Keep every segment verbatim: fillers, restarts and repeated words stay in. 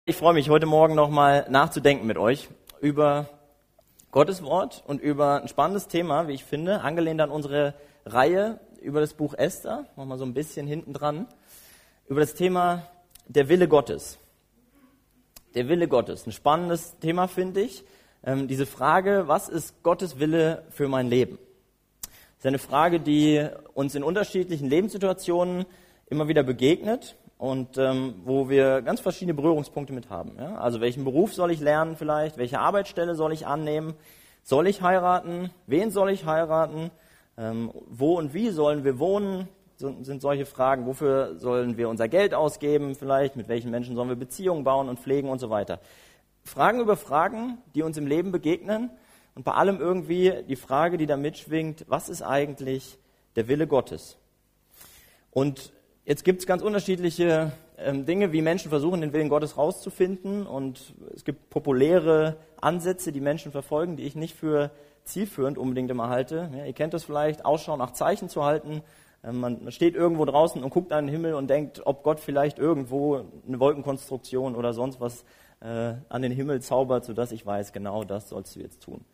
Ich freue mich, heute Morgen nochmal nachzudenken mit euch über Gottes Wort und über ein spannendes Thema, wie ich finde, angelehnt an unsere Reihe über das Buch Esther, nochmal so ein bisschen hinten dran, über das Thema der Wille Gottes. Der Wille Gottes, ein spannendes Thema, finde ich. Ähm, diese Frage, was ist Gottes Wille für mein Leben? Das ist eine Frage, die uns in unterschiedlichen Lebenssituationen immer wieder begegnet. Und ähm, wo wir ganz verschiedene Berührungspunkte mit haben. Ja? Also welchen Beruf soll ich lernen vielleicht? Welche Arbeitsstelle soll ich annehmen? Soll ich heiraten? Wen soll ich heiraten? Ähm, wo und wie sollen wir wohnen? So, sind solche Fragen. Wofür sollen wir unser Geld ausgeben vielleicht? Mit welchen Menschen sollen wir Beziehungen bauen und pflegen und so weiter? Fragen über Fragen, die uns im Leben begegnen. Und bei allem irgendwie die Frage, die da mitschwingt, was ist eigentlich der Wille Gottes? Und jetzt gibt es ganz unterschiedliche ähm, Dinge, wie Menschen versuchen, den Willen Gottes rauszufinden. Und es gibt populäre Ansätze, die Menschen verfolgen, die ich nicht für zielführend unbedingt immer halte. Ja, ihr kennt das vielleicht, Ausschau nach Zeichen zu halten. Ähm, man, man steht irgendwo draußen und guckt an den Himmel und denkt, ob Gott vielleicht irgendwo eine Wolkenkonstruktion oder sonst was äh, an den Himmel zaubert, sodass ich weiß, genau das sollst du jetzt tun.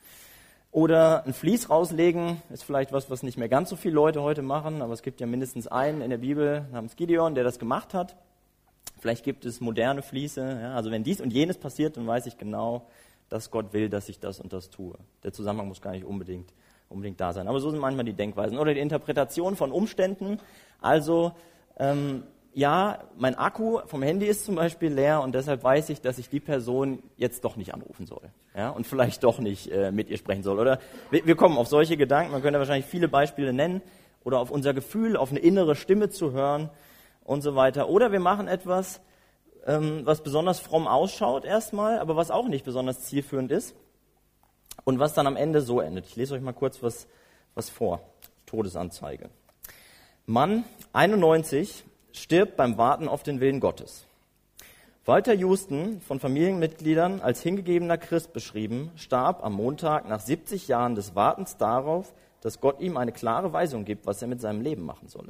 Oder ein Vlies rauslegen, ist vielleicht was, was nicht mehr ganz so viele Leute heute machen, aber es gibt ja mindestens einen in der Bibel namens Gideon, der das gemacht hat. Vielleicht gibt es moderne Vliese. Ja, also wenn dies und jenes passiert, dann weiß ich genau, dass Gott will, dass ich das und das tue. Der Zusammenhang muss gar nicht unbedingt, unbedingt da sein. Aber so sind manchmal die Denkweisen. Oder die Interpretation von Umständen. Also ähm, ja, mein Akku vom Handy ist zum Beispiel leer und deshalb weiß ich, dass ich die Person jetzt doch nicht anrufen soll. Ja, und vielleicht doch nicht äh, mit ihr sprechen soll. Oder wir, wir kommen auf solche Gedanken, man könnte wahrscheinlich viele Beispiele nennen, oder auf unser Gefühl, auf eine innere Stimme zu hören und so weiter. Oder wir machen etwas, ähm, was besonders fromm ausschaut erstmal, aber was auch nicht besonders zielführend ist und was dann am Ende so endet. Ich lese euch mal kurz was, was vor. Todesanzeige. Mann, einundneunzig, stirbt beim Warten auf den Willen Gottes. Walter Houston, von Familienmitgliedern als hingegebener Christ beschrieben, starb am Montag nach siebzig Jahren des Wartens darauf, dass Gott ihm eine klare Weisung gibt, was er mit seinem Leben machen solle.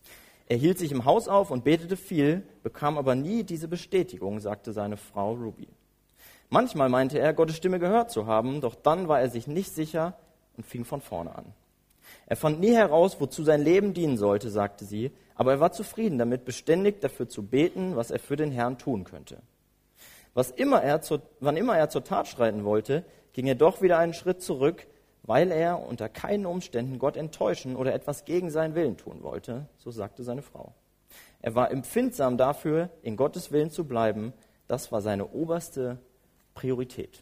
Er hielt sich im Haus auf und betete viel, bekam aber nie diese Bestätigung, sagte seine Frau Ruby. Manchmal meinte er, Gottes Stimme gehört zu haben, doch dann war er sich nicht sicher und fing von vorne an. Er fand nie heraus, wozu sein Leben dienen sollte, sagte sie, aber er war zufrieden damit, beständig dafür zu beten, was er für den Herrn tun könnte. Was immer er zur, wann immer er zur Tat schreiten wollte, ging er doch wieder einen Schritt zurück, weil er unter keinen Umständen Gott enttäuschen oder etwas gegen seinen Willen tun wollte, so sagte seine Frau. Er war empfindsam dafür, in Gottes Willen zu bleiben, das war seine oberste Priorität.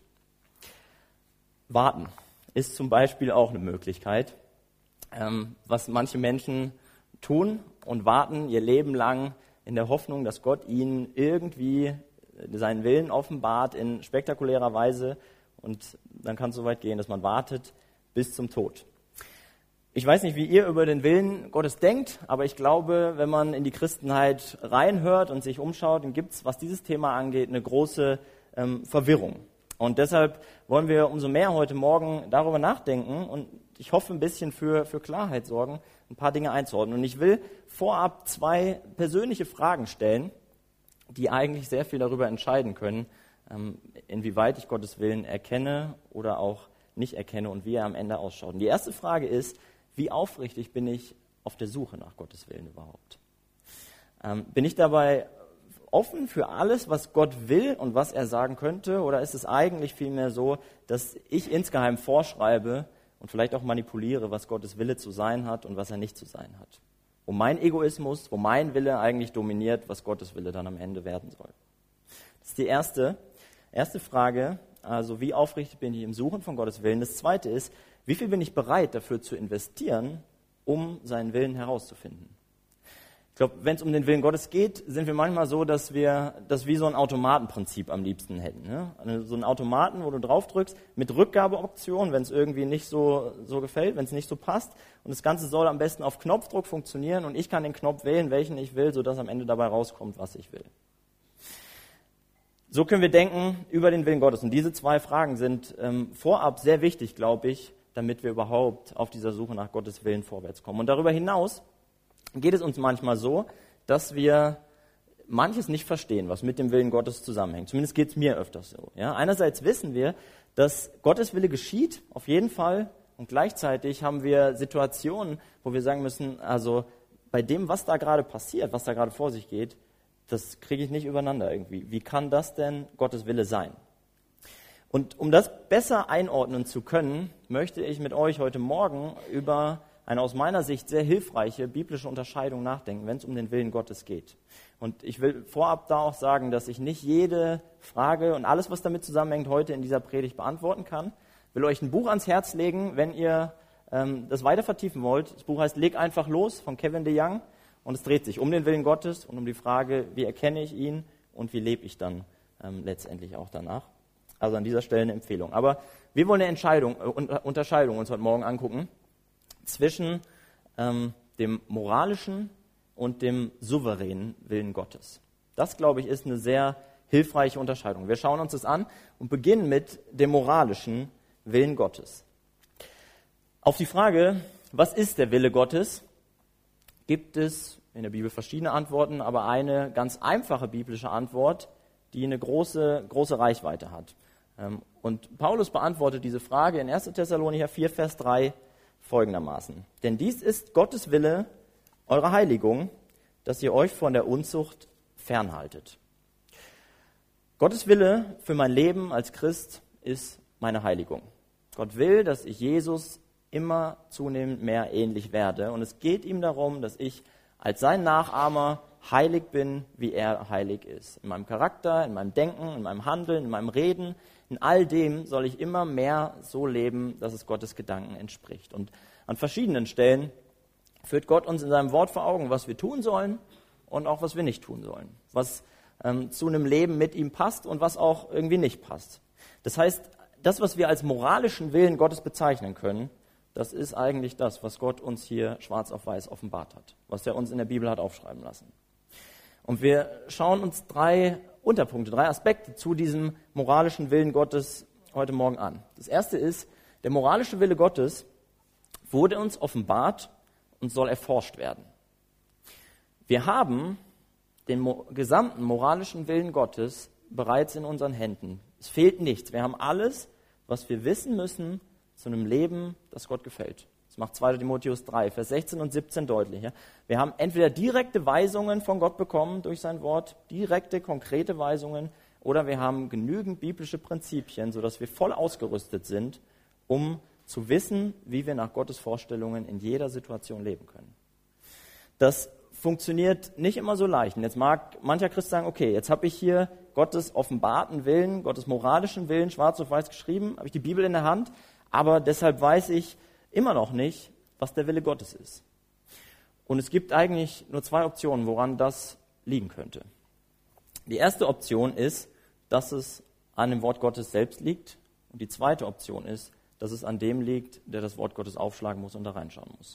Warten ist zum Beispiel auch eine Möglichkeit, ähm, was manche Menschen tun und warten ihr Leben lang in der Hoffnung, dass Gott ihnen irgendwie seinen Willen offenbart in spektakulärer Weise und dann kann es so weit gehen, dass man wartet bis zum Tod. Ich weiß nicht, wie ihr über den Willen Gottes denkt, aber ich glaube, wenn man in die Christenheit reinhört und sich umschaut, dann gibt es, was dieses Thema angeht, eine große ähm, Verwirrung. Und deshalb wollen wir umso mehr heute Morgen darüber nachdenken und ich hoffe, ein bisschen für, für Klarheit sorgen, ein paar Dinge einzuordnen. Und ich will vorab zwei persönliche Fragen stellen, die eigentlich sehr viel darüber entscheiden können, ähm, inwieweit ich Gottes Willen erkenne oder auch nicht erkenne und wie er am Ende ausschaut. Und die erste Frage ist, wie aufrichtig bin ich auf der Suche nach Gottes Willen überhaupt? Ähm, bin ich dabei offen für alles, was Gott will und was er sagen könnte? Oder ist es eigentlich vielmehr so, dass ich insgeheim vorschreibe und vielleicht auch manipuliere, was Gottes Wille zu sein hat und was er nicht zu sein hat? Wo mein Egoismus, wo mein Wille eigentlich dominiert, was Gottes Wille dann am Ende werden soll. Das ist die erste, erste Frage, also wie aufrichtig bin ich im Suchen von Gottes Willen? Das zweite ist, wie viel bin ich bereit dafür zu investieren, um seinen Willen herauszufinden? Ich glaube, wenn es um den Willen Gottes geht, sind wir manchmal so, dass wir das wie so ein Automatenprinzip am liebsten hätten. Ne? Also so ein Automaten, wo du drauf drückst, mit Rückgabeoption, wenn es irgendwie nicht so, so gefällt, wenn es nicht so passt. Und das Ganze soll am besten auf Knopfdruck funktionieren und ich kann den Knopf wählen, welchen ich will, sodass am Ende dabei rauskommt, was ich will. So können wir denken über den Willen Gottes. Und diese zwei Fragen sind ähm, vorab sehr wichtig, glaube ich, damit wir überhaupt auf dieser Suche nach Gottes Willen vorwärts kommen. Und darüber hinaus geht es uns manchmal so, dass wir manches nicht verstehen, was mit dem Willen Gottes zusammenhängt. Zumindest geht es mir öfters so. Ja? Einerseits wissen wir, dass Gottes Wille geschieht, auf jeden Fall. Und gleichzeitig haben wir Situationen, wo wir sagen müssen, also bei dem, was da gerade passiert, was da gerade vor sich geht, das kriege ich nicht übereinander irgendwie. Wie kann das denn Gottes Wille sein? Und um das besser einordnen zu können, möchte ich mit euch heute Morgen über eine aus meiner Sicht sehr hilfreiche biblische Unterscheidung nachdenken, wenn es um den Willen Gottes geht. Und ich will vorab da auch sagen, dass ich nicht jede Frage und alles, was damit zusammenhängt, heute in dieser Predigt beantworten kann. Ich will euch ein Buch ans Herz legen, wenn ihr ähm, das weiter vertiefen wollt. Das Buch heißt Leg einfach los von Kevin DeYoung und es dreht sich um den Willen Gottes und um die Frage, wie erkenne ich ihn und wie lebe ich dann ähm, letztendlich auch danach. Also an dieser Stelle eine Empfehlung. Aber wir wollen eine Entscheidung, äh, Unterscheidung uns heute Morgen angucken zwischen ähm, dem moralischen und dem souveränen Willen Gottes. Das, glaube ich, ist eine sehr hilfreiche Unterscheidung. Wir schauen uns das an und beginnen mit dem moralischen Willen Gottes. Auf die Frage, was ist der Wille Gottes, gibt es in der Bibel verschiedene Antworten, aber eine ganz einfache biblische Antwort, die eine große, große Reichweite hat. Und Paulus beantwortet diese Frage in erster Thessalonicher vier, Vers drei folgendermaßen. Denn dies ist Gottes Wille, eure Heiligung, dass ihr euch von der Unzucht fernhaltet. Gottes Wille für mein Leben als Christ ist meine Heiligung. Gott will, dass ich Jesus immer zunehmend mehr ähnlich werde. Und es geht ihm darum, dass ich als sein Nachahmer heilig bin, wie er heilig ist. In meinem Charakter, in meinem Denken, in meinem Handeln, in meinem Reden, in all dem soll ich immer mehr so leben, dass es Gottes Gedanken entspricht. Und an verschiedenen Stellen führt Gott uns in seinem Wort vor Augen, was wir tun sollen und auch was wir nicht tun sollen. Was ähm, zu einem Leben mit ihm passt und was auch irgendwie nicht passt. Das heißt, das, was wir als moralischen Willen Gottes bezeichnen können, das ist eigentlich das, was Gott uns hier schwarz auf weiß offenbart hat, was er uns in der Bibel hat aufschreiben lassen. Und wir schauen uns drei Unterpunkte, drei Aspekte zu diesem moralischen Willen Gottes heute Morgen an. Das erste ist, der moralische Wille Gottes wurde uns offenbart und soll erforscht werden. Wir haben den mo- gesamten moralischen Willen Gottes bereits in unseren Händen. Es fehlt nichts. Wir haben alles, was wir wissen müssen zu einem Leben, das Gott gefällt. Das macht zweiter Timotheus drei, Vers sechzehn und siebzehn deutlich. Ja? Wir haben entweder direkte Weisungen von Gott bekommen durch sein Wort, direkte, konkrete Weisungen, oder wir haben genügend biblische Prinzipien, sodass wir voll ausgerüstet sind, um zu wissen, wie wir nach Gottes Vorstellungen in jeder Situation leben können. Das funktioniert nicht immer so leicht. Und jetzt mag mancher Christ sagen, okay, jetzt habe ich hier Gottes offenbarten Willen, Gottes moralischen Willen, schwarz auf weiß geschrieben, habe ich die Bibel in der Hand, aber deshalb weiß ich immer noch nicht, was der Wille Gottes ist. Und es gibt eigentlich nur zwei Optionen, woran das liegen könnte. Die erste Option ist, dass es an dem Wort Gottes selbst liegt. Und die zweite Option ist, dass es an dem liegt, der das Wort Gottes aufschlagen muss und da reinschauen muss.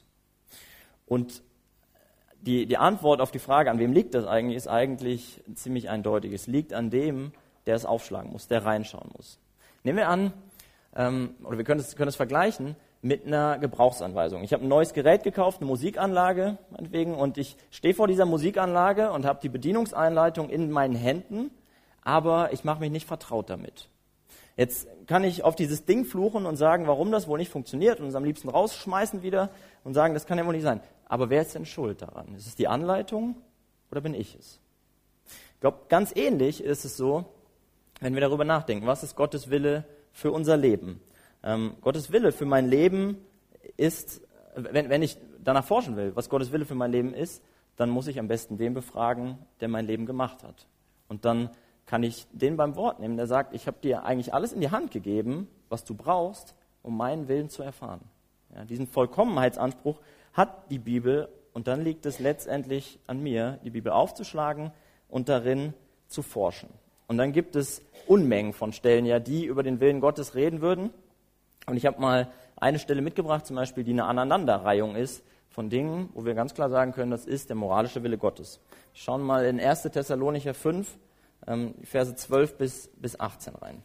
Und die, die Antwort auf die Frage, an wem liegt das eigentlich, ist eigentlich ziemlich eindeutig. Es liegt an dem, der es aufschlagen muss, der reinschauen muss. Nehmen wir an, ähm, oder wir können es, können es vergleichen mit einer Gebrauchsanweisung. Ich habe ein neues Gerät gekauft, eine Musikanlage meinetwegen, und ich stehe vor dieser Musikanlage und habe die Bedienungsanleitung in meinen Händen, aber ich mache mich nicht vertraut damit. Jetzt kann ich auf dieses Ding fluchen und sagen, warum das wohl nicht funktioniert und es am liebsten rausschmeißen wieder und sagen, das kann ja wohl nicht sein. Aber wer ist denn schuld daran? Ist es die Anleitung oder bin ich es? Ich glaube, ganz ähnlich ist es so, wenn wir darüber nachdenken, was ist Gottes Wille für unser Leben? Ähm, Gottes Wille für mein Leben ist, wenn, wenn ich danach forschen will, was Gottes Wille für mein Leben ist, dann muss ich am besten den befragen, der mein Leben gemacht hat. Und dann kann ich den beim Wort nehmen, der sagt, ich habe dir eigentlich alles in die Hand gegeben, was du brauchst, um meinen Willen zu erfahren. Ja, diesen Vollkommenheitsanspruch hat die Bibel und dann liegt es letztendlich an mir, die Bibel aufzuschlagen und darin zu forschen. Und dann gibt es Unmengen von Stellen, ja, die über den Willen Gottes reden würden. Und ich habe mal eine Stelle mitgebracht, zum Beispiel, die eine Aneinanderreihung ist von Dingen, wo wir ganz klar sagen können, das ist der moralische Wille Gottes. Wir schauen mal in erster Thessalonicher fünf, ähm, Verse zwölf bis, bis achtzehn rein.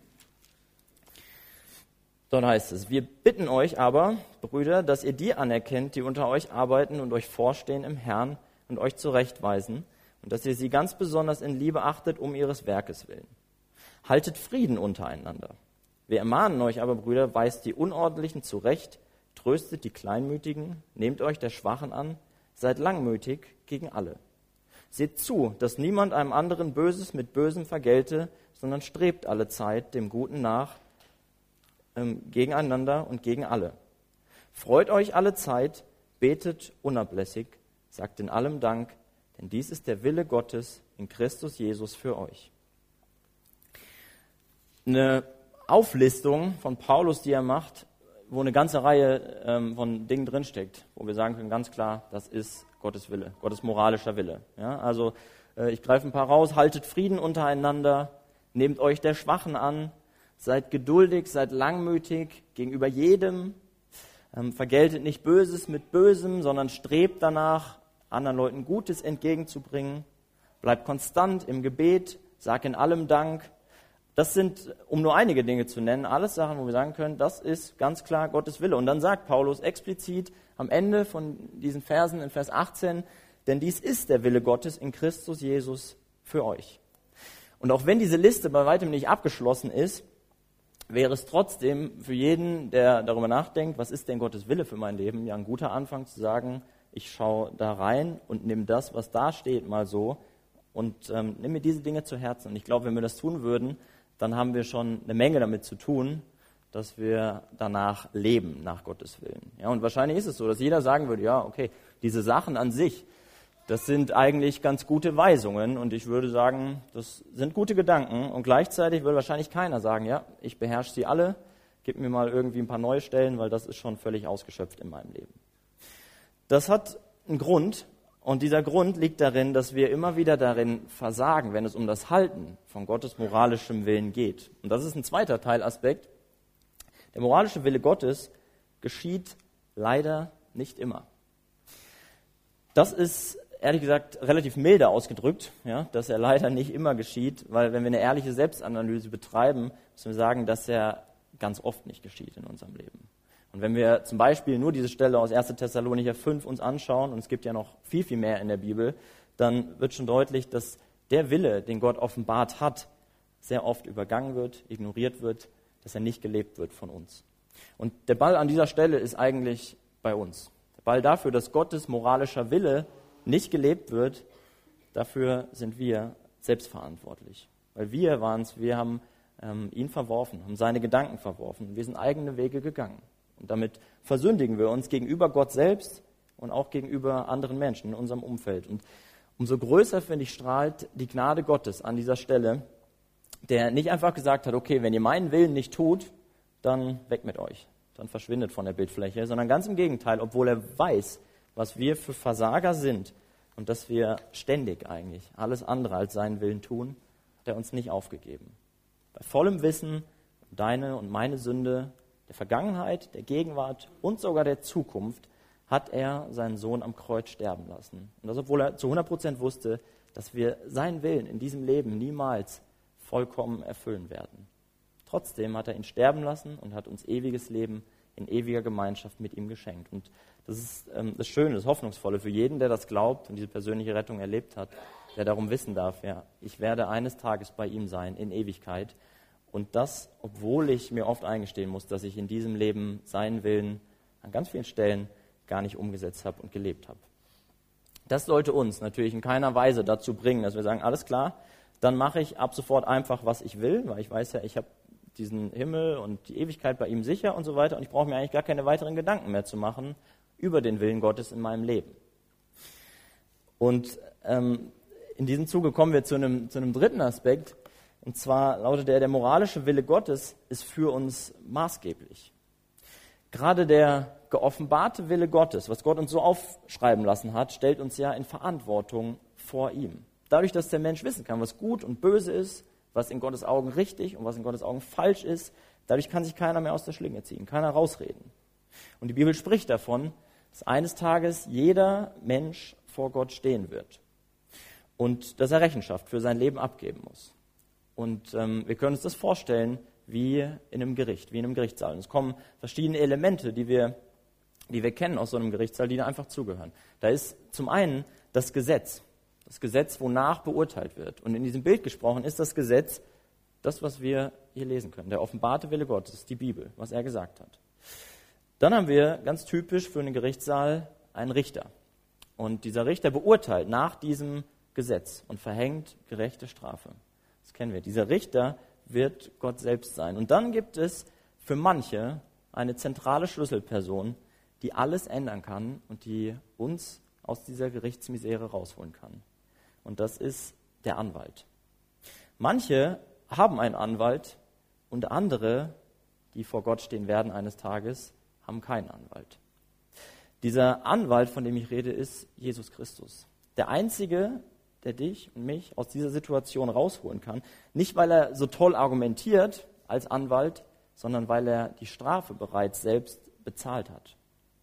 Dort heißt es, wir bitten euch aber, Brüder, dass ihr die anerkennt, die unter euch arbeiten und euch vorstehen im Herrn und euch zurechtweisen und dass ihr sie ganz besonders in Liebe achtet um ihres Werkes willen. Haltet Frieden untereinander. Wir ermahnen euch aber, Brüder, weist die Unordentlichen zurecht, tröstet die Kleinmütigen, nehmt euch der Schwachen an, seid langmütig gegen alle. Seht zu, dass niemand einem anderen Böses mit Bösem vergelte, sondern strebt alle Zeit dem Guten nach, ähm, gegeneinander und gegen alle. Freut euch alle Zeit, betet unablässig, sagt in allem Dank, denn dies ist der Wille Gottes in Christus Jesus für euch. Eine Auflistung von Paulus, die er macht, wo eine ganze Reihe ähm, von Dingen drinsteckt, wo wir sagen können, ganz klar, das ist Gottes Wille, Gottes moralischer Wille. Ja, also äh, ich greife ein paar raus, haltet Frieden untereinander, nehmt euch der Schwachen an, seid geduldig, seid langmütig gegenüber jedem, ähm, vergeltet nicht Böses mit Bösem, sondern strebt danach, anderen Leuten Gutes entgegenzubringen, bleibt konstant im Gebet, sagt in allem Dank. Das sind, um nur einige Dinge zu nennen, alles Sachen, wo wir sagen können, das ist ganz klar Gottes Wille. Und dann sagt Paulus explizit am Ende von diesen Versen in Vers achtzehn, denn dies ist der Wille Gottes in Christus Jesus für euch. Und auch wenn diese Liste bei weitem nicht abgeschlossen ist, wäre es trotzdem für jeden, der darüber nachdenkt, was ist denn Gottes Wille für mein Leben, ja ein guter Anfang zu sagen, ich schaue da rein und nehme das, was da steht, mal so und ähm, nehme mir diese Dinge zu Herzen. Und ich glaube, wenn wir das tun würden, dann haben wir schon eine Menge damit zu tun, dass wir danach leben, nach Gottes Willen. Ja, und wahrscheinlich ist es so, dass jeder sagen würde, ja, okay, diese Sachen an sich, das sind eigentlich ganz gute Weisungen und ich würde sagen, das sind gute Gedanken und gleichzeitig würde wahrscheinlich keiner sagen, ja, ich beherrsche sie alle, gib mir mal irgendwie ein paar neue Stellen, weil das ist schon völlig ausgeschöpft in meinem Leben. Das hat einen Grund. Und dieser Grund liegt darin, dass wir immer wieder darin versagen, wenn es um das Halten von Gottes moralischem Willen geht. Und das ist ein zweiter Teilaspekt. Der moralische Wille Gottes geschieht leider nicht immer. Das ist, ehrlich gesagt, relativ milde ausgedrückt, ja, dass er leider nicht immer geschieht, weil wenn wir eine ehrliche Selbstanalyse betreiben, müssen wir sagen, dass er ganz oft nicht geschieht in unserem Leben. Und wenn wir zum Beispiel nur diese Stelle aus erster Thessalonicher fünf uns anschauen, und es gibt ja noch viel, viel mehr in der Bibel, dann wird schon deutlich, dass der Wille, den Gott offenbart hat, sehr oft übergangen wird, ignoriert wird, dass er nicht gelebt wird von uns. Und der Ball an dieser Stelle ist eigentlich bei uns. Der Ball dafür, dass Gottes moralischer Wille nicht gelebt wird, dafür sind wir selbstverantwortlich. Weil wir waren es, wir haben ähm, ihn verworfen, haben seine Gedanken verworfen. Wir sind eigene Wege gegangen. Und damit versündigen wir uns gegenüber Gott selbst und auch gegenüber anderen Menschen in unserem Umfeld. Und umso größer, finde ich, strahlt die Gnade Gottes an dieser Stelle, der nicht einfach gesagt hat, okay, wenn ihr meinen Willen nicht tut, dann weg mit euch, dann verschwindet von der Bildfläche, sondern ganz im Gegenteil, obwohl er weiß, was wir für Versager sind und dass wir ständig eigentlich alles andere als seinen Willen tun, hat er uns nicht aufgegeben. Bei vollem Wissen um deine und meine Sünde, der Vergangenheit, der Gegenwart und sogar der Zukunft hat er seinen Sohn am Kreuz sterben lassen. Und das, obwohl er zu hundert Prozent wusste, dass wir seinen Willen in diesem Leben niemals vollkommen erfüllen werden. Trotzdem hat er ihn sterben lassen und hat uns ewiges Leben in ewiger Gemeinschaft mit ihm geschenkt. Und das ist ähm, das Schöne, das Hoffnungsvolle für jeden, der das glaubt und diese persönliche Rettung erlebt hat, der darum wissen darf, ja, ich werde eines Tages bei ihm sein, in Ewigkeit. Und das, obwohl ich mir oft eingestehen muss, dass ich in diesem Leben seinen Willen an ganz vielen Stellen gar nicht umgesetzt habe und gelebt habe. Das sollte uns natürlich in keiner Weise dazu bringen, dass wir sagen, alles klar, dann mache ich ab sofort einfach, was ich will, weil ich weiß ja, ich habe diesen Himmel und die Ewigkeit bei ihm sicher und so weiter und ich brauche mir eigentlich gar keine weiteren Gedanken mehr zu machen über den Willen Gottes in meinem Leben. Und ähm, in diesem Zuge kommen wir zu einem, zu einem dritten Aspekt. Und zwar lautet er, der moralische Wille Gottes ist für uns maßgeblich. Gerade der geoffenbarte Wille Gottes, was Gott uns so aufschreiben lassen hat, stellt uns ja in Verantwortung vor ihm. Dadurch, dass der Mensch wissen kann, was gut und böse ist, was in Gottes Augen richtig und was in Gottes Augen falsch ist, dadurch kann sich keiner mehr aus der Schlinge ziehen, keiner rausreden. Und die Bibel spricht davon, dass eines Tages jeder Mensch vor Gott stehen wird und dass er Rechenschaft für sein Leben abgeben muss. Und ähm, wir können uns das vorstellen wie in einem Gericht, wie in einem Gerichtssaal. Und es kommen verschiedene Elemente, die wir, die wir kennen aus so einem Gerichtssaal, die da einfach zugehören. Da ist zum einen das Gesetz. Das Gesetz, wonach beurteilt wird. Und in diesem Bild gesprochen ist das Gesetz das, was wir hier lesen können. Der offenbarte Wille Gottes, die Bibel, was er gesagt hat. Dann haben wir ganz typisch für einen Gerichtssaal einen Richter. Und dieser Richter beurteilt nach diesem Gesetz und verhängt gerechte Strafe. Das kennen wir. Dieser Richter wird Gott selbst sein. Und dann gibt es für manche eine zentrale Schlüsselperson, die alles ändern kann und die uns aus dieser Gerichtsmisere rausholen kann. Und das ist der Anwalt. Manche haben einen Anwalt und andere, die vor Gott stehen werden eines Tages, haben keinen Anwalt. Dieser Anwalt, von dem ich rede, ist Jesus Christus. Der Einzige, der dich und mich aus dieser Situation rausholen kann. Nicht, weil er so toll argumentiert als Anwalt, sondern weil er die Strafe bereits selbst bezahlt hat.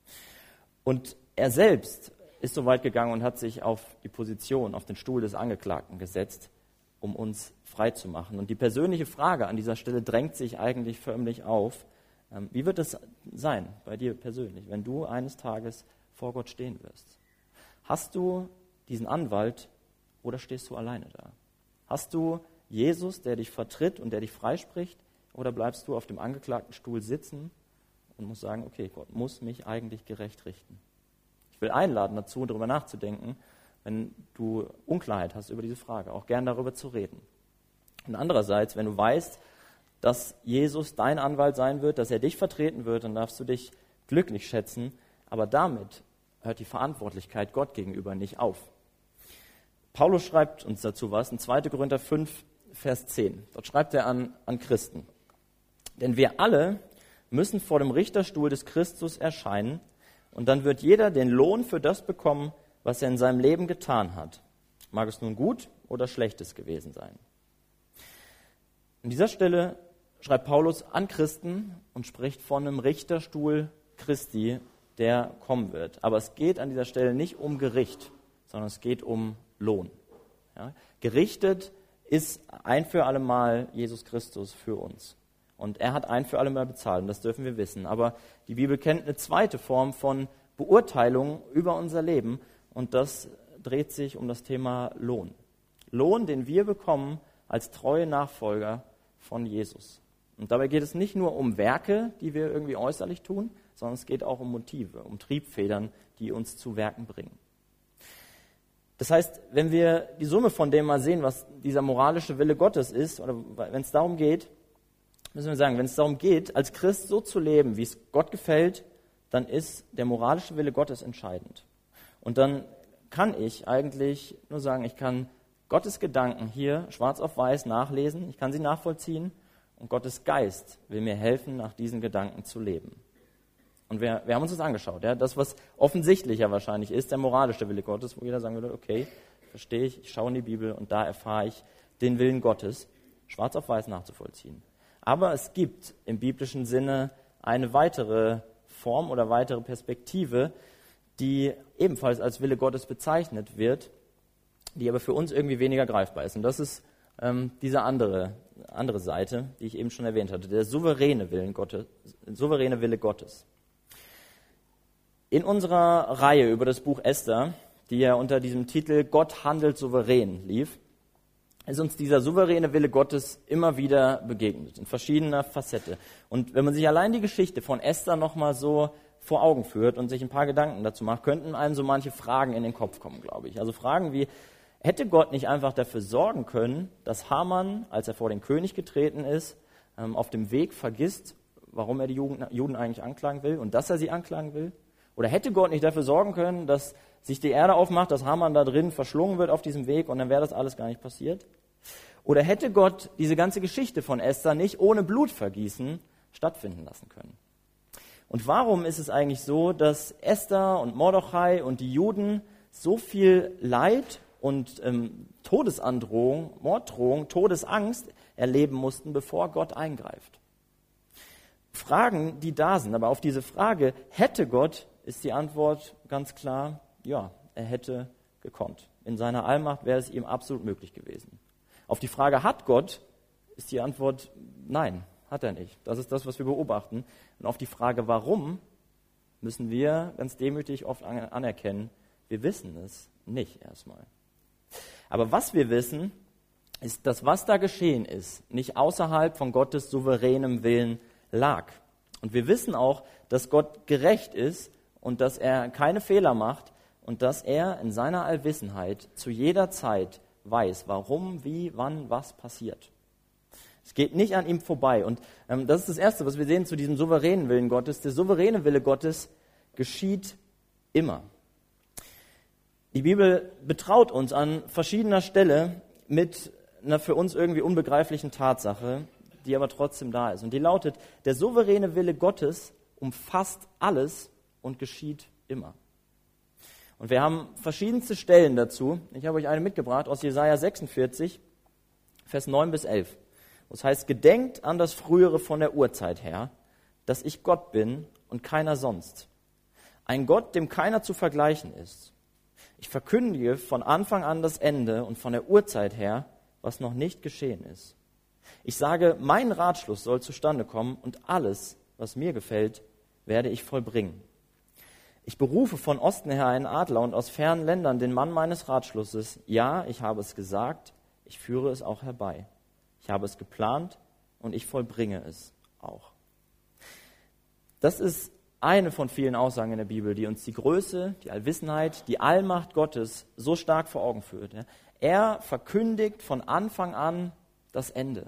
Und er selbst ist so weit gegangen und hat sich auf die Position, auf den Stuhl des Angeklagten gesetzt, um uns frei zu machen. Und die persönliche Frage an dieser Stelle drängt sich eigentlich förmlich auf. Wie wird es sein bei dir persönlich, wenn du eines Tages vor Gott stehen wirst? Hast du diesen Anwalt oder stehst du alleine da? Hast du Jesus, der dich vertritt und der dich freispricht, oder bleibst du auf dem Angeklagtenstuhl sitzen und musst sagen, okay, Gott muss mich eigentlich gerecht richten? Ich will einladen dazu, darüber nachzudenken, wenn du Unklarheit hast über diese Frage, auch gern darüber zu reden. Und andererseits, wenn du weißt, dass Jesus dein Anwalt sein wird, dass er dich vertreten wird, dann darfst du dich glücklich schätzen, aber damit hört die Verantwortlichkeit Gott gegenüber nicht auf. Paulus schreibt uns dazu was, in zweiter Korinther fünf, Vers zehn. Dort schreibt er an, an Christen. Denn wir alle müssen vor dem Richterstuhl des Christus erscheinen, und dann wird jeder den Lohn für das bekommen, was er in seinem Leben getan hat. Mag es nun gut oder Schlechtes gewesen sein. An dieser Stelle schreibt Paulus an Christen und spricht von einem Richterstuhl Christi, der kommen wird. Aber es geht an dieser Stelle nicht um Gericht, sondern es geht um Lohn. Ja? Gerichtet ist ein für alle Mal Jesus Christus für uns. Und er hat ein für alle Mal bezahlt, und das dürfen wir wissen. Aber die Bibel kennt eine zweite Form von Beurteilung über unser Leben, und das dreht sich um das Thema Lohn. Lohn, den wir bekommen als treue Nachfolger von Jesus. Und dabei geht es nicht nur um Werke, die wir irgendwie äußerlich tun, sondern es geht auch um Motive, um Triebfedern, die uns zu Werken bringen. Das heißt, wenn wir die Summe von dem mal sehen, was dieser moralische Wille Gottes ist, oder wenn es darum geht, müssen wir sagen, wenn es darum geht, als Christ so zu leben, wie es Gott gefällt, dann ist der moralische Wille Gottes entscheidend. Und dann kann ich eigentlich nur sagen, ich kann Gottes Gedanken hier schwarz auf weiß nachlesen, ich kann sie nachvollziehen, und Gottes Geist will mir helfen, nach diesen Gedanken zu leben. Und wir, wir haben uns das angeschaut. Ja? Das, was offensichtlicher wahrscheinlich ist, der moralische Wille Gottes, wo jeder sagen würde, okay, verstehe ich, ich schaue in die Bibel und da erfahre ich den Willen Gottes, schwarz auf weiß nachzuvollziehen. Aber es gibt im biblischen Sinne eine weitere Form oder weitere Perspektive, die ebenfalls als Wille Gottes bezeichnet wird, die aber für uns irgendwie weniger greifbar ist. Und das ist ähm, diese andere, andere Seite, die ich eben schon erwähnt hatte, der souveräne Willen Gottes, souveräne Wille Gottes. In unserer Reihe über das Buch Esther, die ja unter diesem Titel Gott handelt souverän lief, ist uns dieser souveräne Wille Gottes immer wieder begegnet, in verschiedener Facette. Und wenn man sich allein die Geschichte von Esther nochmal so vor Augen führt und sich ein paar Gedanken dazu macht, könnten einem so manche Fragen in den Kopf kommen, glaube ich. Also Fragen wie, hätte Gott nicht einfach dafür sorgen können, dass Haman, als er vor den König getreten ist, auf dem Weg vergisst, warum er die Juden eigentlich anklagen will und dass er sie anklagen will? Oder hätte Gott nicht dafür sorgen können, dass sich die Erde aufmacht, dass Haman da drin verschlungen wird auf diesem Weg und dann wäre das alles gar nicht passiert? Oder hätte Gott diese ganze Geschichte von Esther nicht ohne Blutvergießen stattfinden lassen können? Und warum ist es eigentlich so, dass Esther und Mordechai und die Juden so viel Leid und ähm, Todesandrohung, Morddrohung, Todesangst erleben mussten, bevor Gott eingreift? Fragen, die da sind, aber auf diese Frage, hätte Gott, ist die Antwort ganz klar, ja, er hätte gekonnt. In seiner Allmacht wäre es ihm absolut möglich gewesen. Auf die Frage, hat Gott, ist die Antwort, nein, hat er nicht. Das ist das, was wir beobachten. Und auf die Frage, warum, müssen wir ganz demütig oft anerkennen, wir wissen es nicht erstmal. Aber was wir wissen, ist, dass was da geschehen ist, nicht außerhalb von Gottes souveränem Willen lag. Und wir wissen auch, dass Gott gerecht ist und dass er keine Fehler macht und dass er in seiner Allwissenheit zu jeder Zeit weiß, warum, wie, wann, was passiert. Es geht nicht an ihm vorbei. Und ähm, das ist das Erste, was wir sehen zu diesem souveränen Willen Gottes. Der souveräne Wille Gottes geschieht immer. Die Bibel betraut uns an verschiedener Stelle mit einer für uns irgendwie unbegreiflichen Tatsache, die aber trotzdem da ist. Und die lautet, der souveräne Wille Gottes umfasst alles und geschieht immer. Und wir haben verschiedenste Stellen dazu. Ich habe euch eine mitgebracht aus Jesaja sechsundvierzig, Vers neun bis elf. Das heißt, gedenkt an das Frühere von der Urzeit her, dass ich Gott bin und keiner sonst. Ein Gott, dem keiner zu vergleichen ist. Ich verkündige von Anfang an das Ende und von der Urzeit her, was noch nicht geschehen ist. Ich sage, mein Ratschluss soll zustande kommen und alles, was mir gefällt, werde ich vollbringen. Ich berufe von Osten her einen Adler und aus fernen Ländern den Mann meines Ratschlusses. Ja, ich habe es gesagt, ich führe es auch herbei. Ich habe es geplant und ich vollbringe es auch. Das ist eine von vielen Aussagen in der Bibel, die uns die Größe, die Allwissenheit, die Allmacht Gottes so stark vor Augen führt. Er verkündigt von Anfang an das Ende.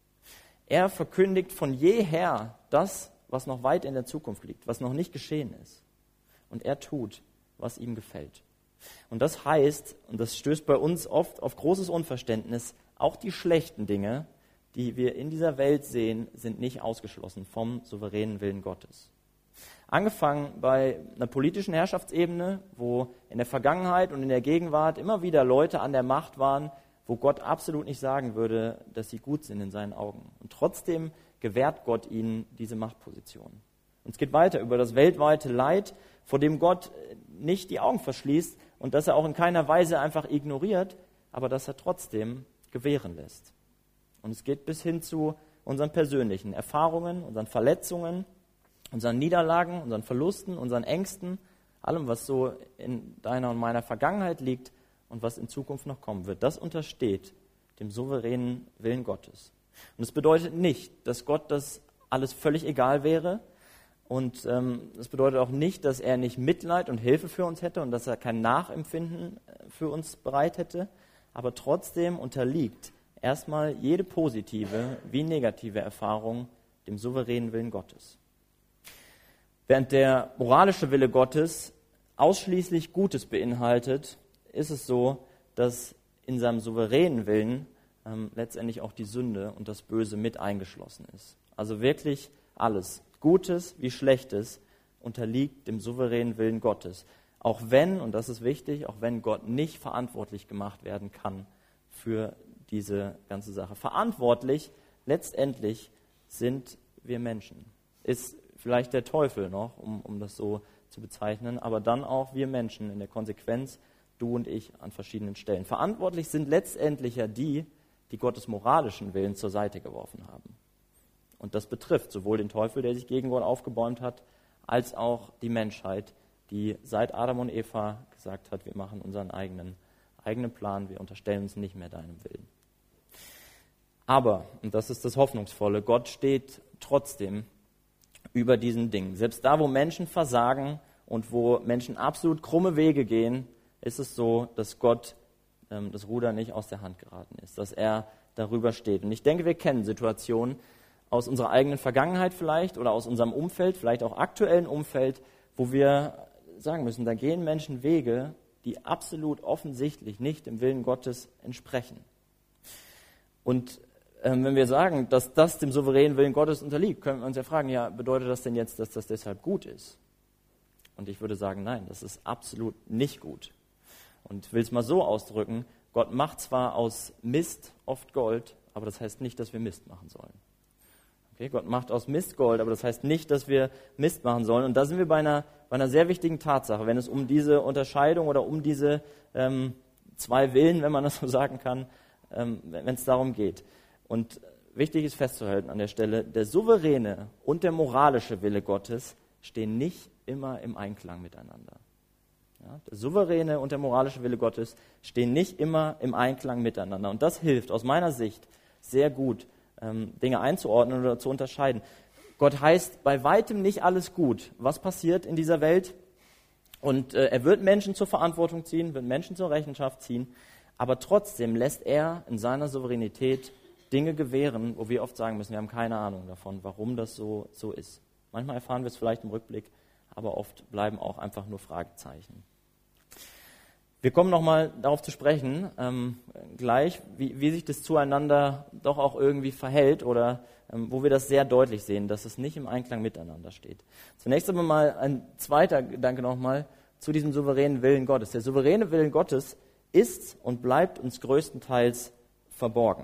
Er verkündigt von jeher das, was noch weit in der Zukunft liegt, was noch nicht geschehen ist. Und er tut, was ihm gefällt. Und das heißt, und das stößt bei uns oft auf großes Unverständnis, auch die schlechten Dinge, die wir in dieser Welt sehen, sind nicht ausgeschlossen vom souveränen Willen Gottes. Angefangen bei einer politischen Herrschaftsebene, wo in der Vergangenheit und in der Gegenwart immer wieder Leute an der Macht waren, wo Gott absolut nicht sagen würde, dass sie gut sind in seinen Augen. Und trotzdem gewährt Gott ihnen diese Machtposition. Und es geht weiter über das weltweite Leid, vor dem Gott nicht die Augen verschließt und das er auch in keiner Weise einfach ignoriert, aber das er trotzdem gewähren lässt. Und es geht bis hin zu unseren persönlichen Erfahrungen, unseren Verletzungen, unseren Niederlagen, unseren Verlusten, unseren Ängsten, allem, was so in deiner und meiner Vergangenheit liegt und was in Zukunft noch kommen wird. Das untersteht dem souveränen Willen Gottes. Und es bedeutet nicht, dass Gott das alles völlig egal wäre. Und ähm, das bedeutet auch nicht, dass er nicht Mitleid und Hilfe für uns hätte und dass er kein Nachempfinden für uns bereit hätte. Aber trotzdem unterliegt erstmal jede positive wie negative Erfahrung dem souveränen Willen Gottes. Während der moralische Wille Gottes ausschließlich Gutes beinhaltet, ist es so, dass in seinem souveränen Willen ähm, letztendlich auch die Sünde und das Böse mit eingeschlossen ist. Also wirklich alles, Gutes wie Schlechtes, unterliegt dem souveränen Willen Gottes. Auch wenn, und das ist wichtig, auch wenn Gott nicht verantwortlich gemacht werden kann für diese ganze Sache. Verantwortlich letztendlich sind wir Menschen. Ist vielleicht der Teufel noch, um, um das so zu bezeichnen, aber dann auch wir Menschen in der Konsequenz, du und ich an verschiedenen Stellen. Verantwortlich sind letztendlich ja die, die Gottes moralischen Willen zur Seite geworfen haben. Und das betrifft sowohl den Teufel, der sich gegen Gott aufgebäumt hat, als auch die Menschheit, die seit Adam und Eva gesagt hat, wir machen unseren eigenen, eigenen Plan, wir unterstellen uns nicht mehr deinem Willen. Aber, und das ist das Hoffnungsvolle, Gott steht trotzdem über diesen Dingen. Selbst da, wo Menschen versagen und wo Menschen absolut krumme Wege gehen, ist es so, dass Gott ähm, das Ruder nicht aus der Hand geraten ist, dass er darüber steht. Und ich denke, wir kennen Situationen aus unserer eigenen Vergangenheit vielleicht oder aus unserem Umfeld, vielleicht auch aktuellen Umfeld, wo wir sagen müssen, da gehen Menschen Wege, die absolut offensichtlich nicht dem Willen Gottes entsprechen. Und ähm, wenn wir sagen, dass das dem souveränen Willen Gottes unterliegt, können wir uns ja fragen, ja, bedeutet das denn jetzt, dass das deshalb gut ist? Und ich würde sagen, nein, das ist absolut nicht gut. Und ich will es mal so ausdrücken, Gott macht zwar aus Mist oft Gold, aber das heißt nicht, dass wir Mist machen sollen. Okay, Gott macht aus Mist Gold, aber das heißt nicht, dass wir Mist machen sollen. Und da sind wir bei einer, bei einer sehr wichtigen Tatsache, wenn es um diese Unterscheidung oder um diese ähm, zwei Willen, wenn man das so sagen kann, ähm, wenn es darum geht. Und wichtig ist festzuhalten an der Stelle, der souveräne und der moralische Wille Gottes stehen nicht immer im Einklang miteinander. Ja, der souveräne und der moralische Wille Gottes stehen nicht immer im Einklang miteinander. Und das hilft aus meiner Sicht sehr gut, ähm, Dinge einzuordnen oder zu unterscheiden. Gott heißt bei weitem nicht alles gut. Was passiert in dieser Welt? Und äh, er wird Menschen zur Verantwortung ziehen, wird Menschen zur Rechenschaft ziehen, aber trotzdem lässt er in seiner Souveränität Dinge gewähren, wo wir oft sagen müssen, wir haben keine Ahnung davon, warum das so, so ist. Manchmal erfahren wir es vielleicht im Rückblick, aber oft bleiben auch einfach nur Fragezeichen. Wir kommen nochmal darauf zu sprechen, ähm, gleich, wie, wie sich das zueinander doch auch irgendwie verhält oder ähm, wo wir das sehr deutlich sehen, dass es nicht im Einklang miteinander steht. Zunächst aber mal ein zweiter Gedanke nochmal zu diesem souveränen Willen Gottes. Der souveräne Willen Gottes ist und bleibt uns größtenteils verborgen.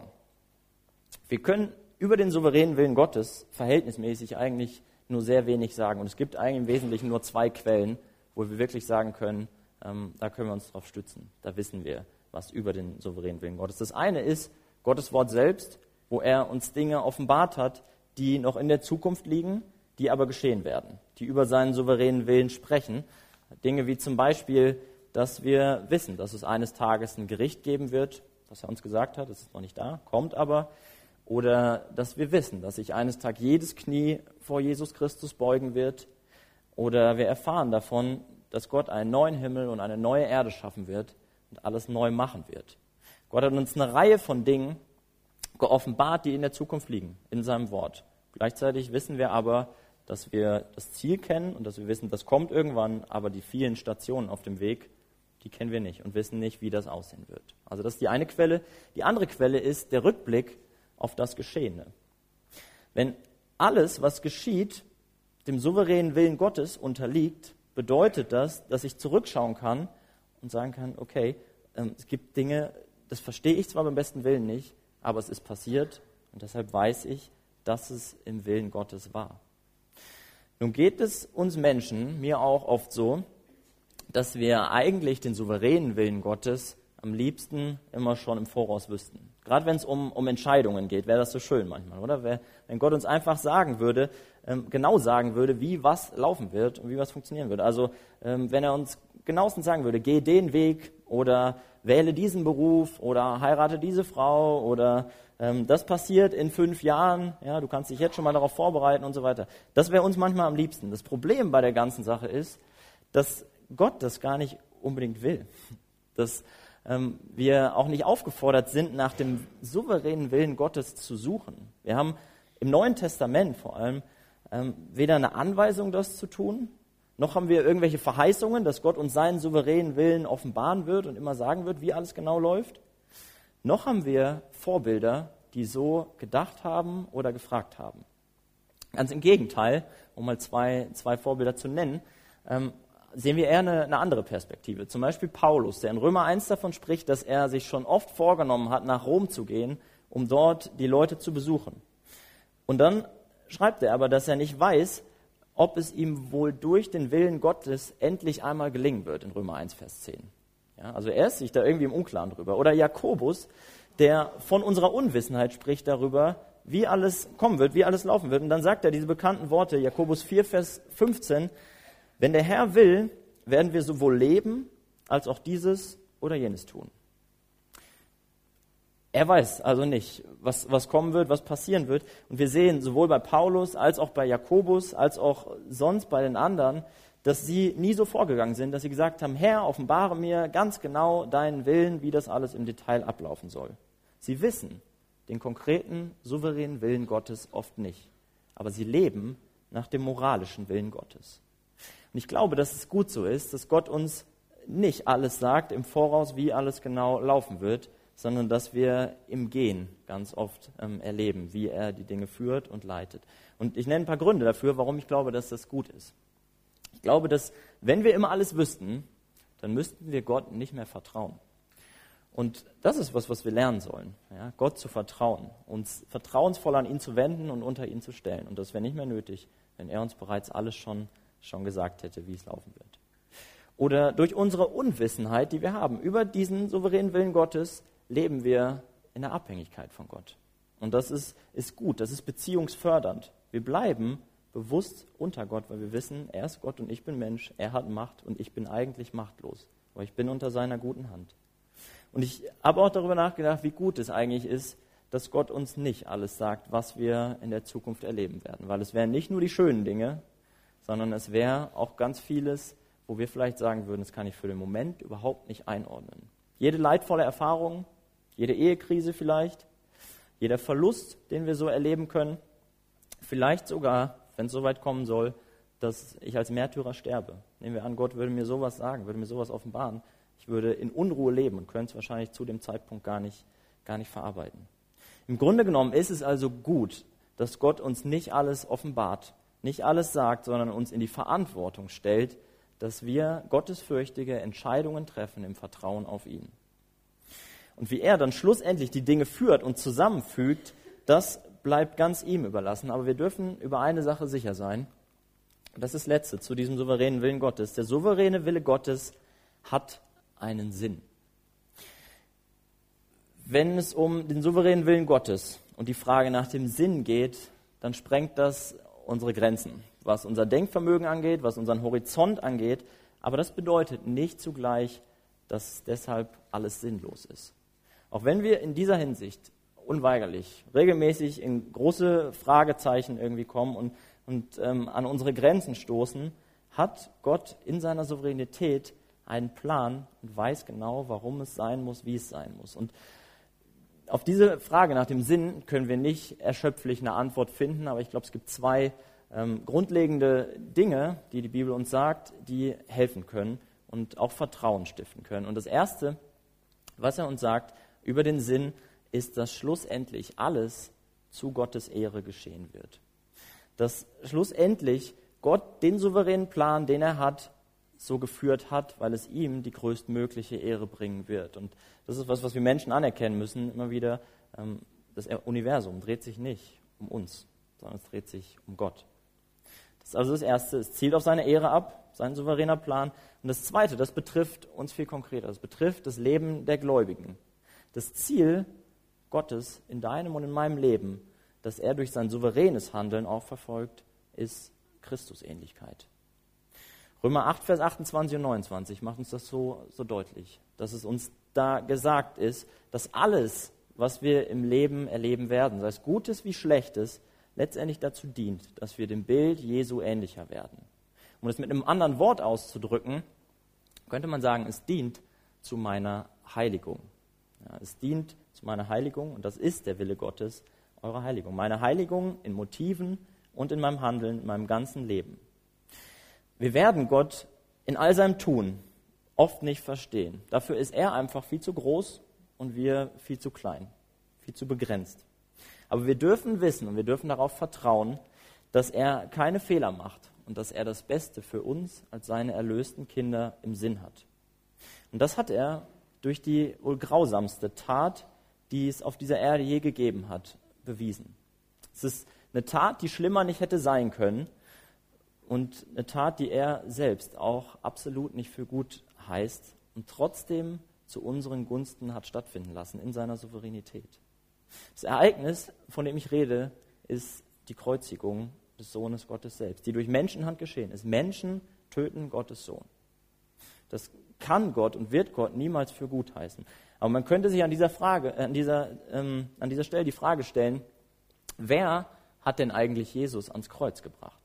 Wir können über den souveränen Willen Gottes verhältnismäßig eigentlich nur sehr wenig sagen. Und es gibt eigentlich im Wesentlichen nur zwei Quellen, wo wir wirklich sagen können, ähm, da können wir uns drauf stützen. Da wissen wir was über den souveränen Willen Gottes. Das eine ist Gottes Wort selbst, wo er uns Dinge offenbart hat, die noch in der Zukunft liegen, die aber geschehen werden, die über seinen souveränen Willen sprechen. Dinge wie zum Beispiel, dass wir wissen, dass es eines Tages ein Gericht geben wird, das er uns gesagt hat, das ist noch nicht da, kommt aber. Oder dass wir wissen, dass sich eines Tages jedes Knie vor Jesus Christus beugen wird. Oder wir erfahren davon, dass Gott einen neuen Himmel und eine neue Erde schaffen wird und alles neu machen wird. Gott hat uns eine Reihe von Dingen geoffenbart, die in der Zukunft liegen, in seinem Wort. Gleichzeitig wissen wir aber, dass wir das Ziel kennen und dass wir wissen, das kommt irgendwann, aber die vielen Stationen auf dem Weg, die kennen wir nicht und wissen nicht, wie das aussehen wird. Also das ist die eine Quelle. Die andere Quelle ist der Rückblick auf das Geschehene. Wenn alles, was geschieht, dem souveränen Willen Gottes unterliegt, bedeutet das, dass ich zurückschauen kann und sagen kann, okay, ähm, es gibt Dinge, das verstehe ich zwar beim besten Willen nicht, aber es ist passiert und deshalb weiß ich, dass es im Willen Gottes war. Nun geht es uns Menschen, mir auch oft so, dass wir eigentlich den souveränen Willen Gottes am liebsten immer schon im Voraus wüssten. Gerade wenn es um, um Entscheidungen geht, wäre das so schön manchmal, oder? Wenn Gott uns einfach sagen würde, ähm, genau sagen würde, wie was laufen wird und wie was funktionieren wird. Also ähm, wenn er uns genauestens sagen würde, geh den Weg oder wähle diesen Beruf oder heirate diese Frau oder ähm, das passiert in fünf Jahren, ja, du kannst dich jetzt schon mal darauf vorbereiten und so weiter. Das wäre uns manchmal am liebsten. Das Problem bei der ganzen Sache ist, dass Gott das gar nicht unbedingt will. Dass ähm, wir auch nicht aufgefordert sind, nach dem souveränen Willen Gottes zu suchen. Wir haben im Neuen Testament vor allem ähm, weder eine Anweisung, das zu tun, noch haben wir irgendwelche Verheißungen, dass Gott uns seinen souveränen Willen offenbaren wird und immer sagen wird, wie alles genau läuft. Noch haben wir Vorbilder, die so gedacht haben oder gefragt haben. Ganz im Gegenteil, um mal zwei, zwei Vorbilder zu nennen, ähm, sehen wir eher eine, eine andere Perspektive. Zum Beispiel Paulus, der in Römer eins davon spricht, dass er sich schon oft vorgenommen hat, nach Rom zu gehen, um dort die Leute zu besuchen. Und dann schreibt er aber, dass er nicht weiß, ob es ihm wohl durch den Willen Gottes endlich einmal gelingen wird, in Römer eins, Vers zehn. Ja, also er ist sich da irgendwie im Unklaren drüber. Oder Jakobus, der von unserer Unwissenheit spricht darüber, wie alles kommen wird, wie alles laufen wird. Und dann sagt er diese bekannten Worte, Jakobus vier, Vers fünfzehn, wenn der Herr will, werden wir sowohl leben, als auch dieses oder jenes tun. Er weiß also nicht, was, was kommen wird, was passieren wird. Und wir sehen sowohl bei Paulus als auch bei Jakobus, als auch sonst bei den anderen, dass sie nie so vorgegangen sind, dass sie gesagt haben, Herr, offenbare mir ganz genau deinen Willen, wie das alles im Detail ablaufen soll. Sie wissen den konkreten, souveränen Willen Gottes oft nicht. Aber sie leben nach dem moralischen Willen Gottes. Und ich glaube, dass es gut so ist, dass Gott uns nicht alles sagt im Voraus, wie alles genau laufen wird, sondern dass wir im Gehen ganz oft ähm, erleben, wie er die Dinge führt und leitet. Und ich nenne ein paar Gründe dafür, warum ich glaube, dass das gut ist. Ich glaube, dass wenn wir immer alles wüssten, dann müssten wir Gott nicht mehr vertrauen. Und das ist was, was wir lernen sollen, ja, Gott zu vertrauen, uns vertrauensvoll an ihn zu wenden und unter ihn zu stellen. Und das wäre nicht mehr nötig, wenn er uns bereits alles schon, schon gesagt hätte, wie es laufen wird. Oder durch unsere Unwissenheit, die wir haben über diesen souveränen Willen Gottes, leben wir in der Abhängigkeit von Gott. Und das ist, ist gut, das ist beziehungsfördernd. Wir bleiben bewusst unter Gott, weil wir wissen, er ist Gott und ich bin Mensch, er hat Macht und ich bin eigentlich machtlos, aber ich bin unter seiner guten Hand. Und ich habe auch darüber nachgedacht, wie gut es eigentlich ist, dass Gott uns nicht alles sagt, was wir in der Zukunft erleben werden, weil es wären nicht nur die schönen Dinge, sondern es wäre auch ganz vieles, wo wir vielleicht sagen würden, das kann ich für den Moment überhaupt nicht einordnen. Jede leidvolle Erfahrung, jede Ehekrise vielleicht, jeder Verlust, den wir so erleben können, vielleicht sogar, wenn es so weit kommen soll, dass ich als Märtyrer sterbe. Nehmen wir an, Gott würde mir sowas sagen, würde mir sowas offenbaren. Ich würde in Unruhe leben und könnte es wahrscheinlich zu dem Zeitpunkt gar nicht, gar nicht verarbeiten. Im Grunde genommen ist es also gut, dass Gott uns nicht alles offenbart, nicht alles sagt, sondern uns in die Verantwortung stellt, dass wir gottesfürchtige Entscheidungen treffen im Vertrauen auf ihn. Und wie er dann schlussendlich die Dinge führt und zusammenfügt, das bleibt ganz ihm überlassen. Aber wir dürfen über eine Sache sicher sein. Das ist das Letzte zu diesem souveränen Willen Gottes. Der souveräne Wille Gottes hat einen Sinn. Wenn es um den souveränen Willen Gottes und die Frage nach dem Sinn geht, dann sprengt das unsere Grenzen, was unser Denkvermögen angeht, was unseren Horizont angeht. Aber das bedeutet nicht zugleich, dass deshalb alles sinnlos ist. Auch wenn wir in dieser Hinsicht unweigerlich regelmäßig in große Fragezeichen irgendwie kommen und, und ähm, an unsere Grenzen stoßen, hat Gott in seiner Souveränität einen Plan und weiß genau, warum es sein muss, wie es sein muss. Und auf diese Frage nach dem Sinn können wir nicht erschöpflich eine Antwort finden, aber ich glaube, es gibt zwei ähm, grundlegende Dinge, die die Bibel uns sagt, die helfen können und auch Vertrauen stiften können. Und das Erste, was er uns sagt über den Sinn, ist, dass schlussendlich alles zu Gottes Ehre geschehen wird. Dass schlussendlich Gott den souveränen Plan, den er hat, so geführt hat, weil es ihm die größtmögliche Ehre bringen wird. Und das ist was, was wir Menschen anerkennen müssen, immer wieder. Ähm, das Universum dreht sich nicht um uns, sondern es dreht sich um Gott. Das ist also das Erste, es zielt auf seine Ehre ab, sein souveräner Plan. Und das Zweite, das betrifft uns viel konkreter, das betrifft das Leben der Gläubigen. Das Ziel Gottes in deinem und in meinem Leben, das er durch sein souveränes Handeln auch verfolgt, ist Christusähnlichkeit. Römer acht, Vers achtundzwanzig und neunundzwanzig macht uns das so, so deutlich, dass es uns da gesagt ist, dass alles, was wir im Leben erleben werden, sei es Gutes wie Schlechtes, letztendlich dazu dient, dass wir dem Bild Jesu ähnlicher werden. Um es mit einem anderen Wort auszudrücken, könnte man sagen, es dient zu meiner Heiligung. Ja, es dient zu meiner Heiligung und das ist der Wille Gottes, eure Heiligung. Meine Heiligung in Motiven und in meinem Handeln, in meinem ganzen Leben. Wir werden Gott in all seinem Tun oft nicht verstehen. Dafür ist er einfach viel zu groß und wir viel zu klein, viel zu begrenzt. Aber wir dürfen wissen und wir dürfen darauf vertrauen, dass er keine Fehler macht und dass er das Beste für uns als seine erlösten Kinder im Sinn hat. Und das hat er durch die wohl grausamste Tat, die es auf dieser Erde je gegeben hat, bewiesen. Es ist eine Tat, die schlimmer nicht hätte sein können und eine Tat, die er selbst auch absolut nicht für gut heißt und trotzdem zu unseren Gunsten hat stattfinden lassen in seiner Souveränität. Das Ereignis, von dem ich rede, ist die Kreuzigung des Sohnes Gottes selbst, die durch Menschenhand geschehen ist. Menschen töten Gottes Sohn. Das kann Gott und wird Gott niemals für gut heißen. Aber man könnte sich an dieser Frage, an dieser, ähm, an dieser Stelle die Frage stellen, wer hat denn eigentlich Jesus ans Kreuz gebracht?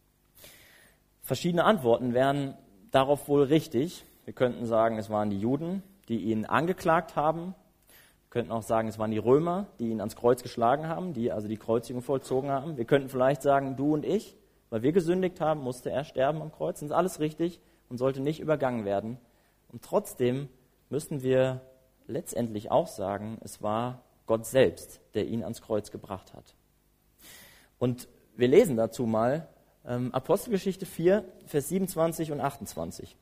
Verschiedene Antworten wären darauf wohl richtig. Wir könnten sagen, es waren die Juden, die ihn angeklagt haben. Wir könnten auch sagen, es waren die Römer, die ihn ans Kreuz geschlagen haben, die also die Kreuzigung vollzogen haben. Wir könnten vielleicht sagen, du und ich, weil wir gesündigt haben, musste er sterben am Kreuz. Das ist alles richtig und sollte nicht übergangen werden. Und trotzdem müssen wir letztendlich auch sagen, es war Gott selbst, der ihn ans Kreuz gebracht hat. Und wir lesen dazu mal ähm, Apostelgeschichte vier, Vers siebenundzwanzig und achtundzwanzig,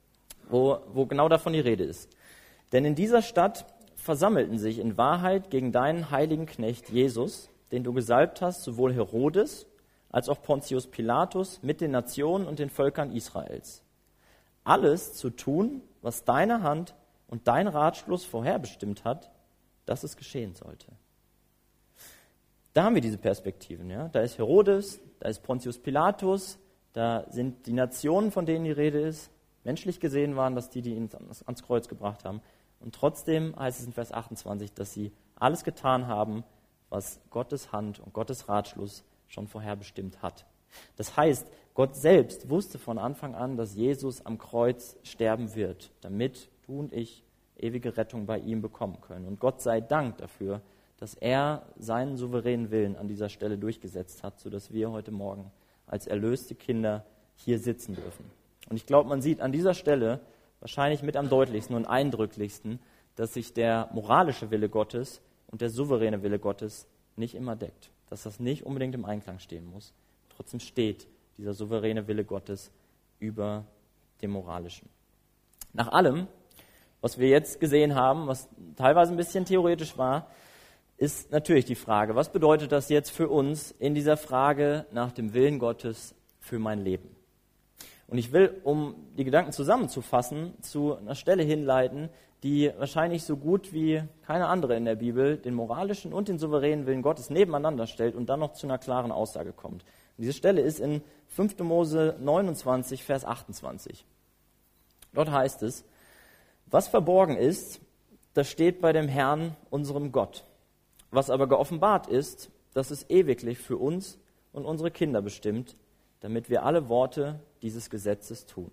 wo, wo genau davon die Rede ist. Denn in dieser Stadt versammelten sich in Wahrheit gegen deinen heiligen Knecht Jesus, den du gesalbt hast, sowohl Herodes als auch Pontius Pilatus mit den Nationen und den Völkern Israels. Alles zu tun, was deine Hand und dein Ratschluss vorherbestimmt hat, dass es geschehen sollte. da haben wir diese Perspektiven. Ja? Da ist Herodes, da ist Pontius Pilatus, da sind die Nationen, von denen die Rede ist. Menschlich gesehen waren das die, die ihn ans Kreuz gebracht haben. Und trotzdem heißt es in Vers achtundzwanzig, dass sie alles getan haben, was Gottes Hand und Gottes Ratschluss schon vorherbestimmt hat. Das heißt, Gott selbst wusste von Anfang an, dass Jesus am Kreuz sterben wird, damit du und ich ewige Rettung bei ihm bekommen können. Und Gott sei Dank dafür, dass er seinen souveränen Willen an dieser Stelle durchgesetzt hat, sodass wir heute Morgen als erlöste Kinder hier sitzen dürfen. Und ich glaube, man sieht an dieser Stelle wahrscheinlich mit am deutlichsten und eindrücklichsten, dass sich der moralische Wille Gottes und der souveräne Wille Gottes nicht immer deckt. Dass das nicht unbedingt im Einklang stehen muss. Trotzdem steht dieser souveräne Wille Gottes über dem moralischen. Nach allem, was wir jetzt gesehen haben, was teilweise ein bisschen theoretisch war, ist natürlich die Frage, was bedeutet das jetzt für uns in dieser Frage nach dem Willen Gottes für mein Leben? Und ich will, um die Gedanken zusammenzufassen, zu einer Stelle hinleiten, die wahrscheinlich so gut wie keine andere in der Bibel den moralischen und den souveränen Willen Gottes nebeneinander stellt und dann noch zu einer klaren Aussage kommt. Und diese Stelle ist in fünfter Mose neunundzwanzig, Vers achtundzwanzig. Dort heißt es, was verborgen ist, das steht bei dem Herrn, unserem Gott. Was aber geoffenbart ist, das ist ewiglich für uns und unsere Kinder bestimmt, damit wir alle Worte dieses Gesetzes tun.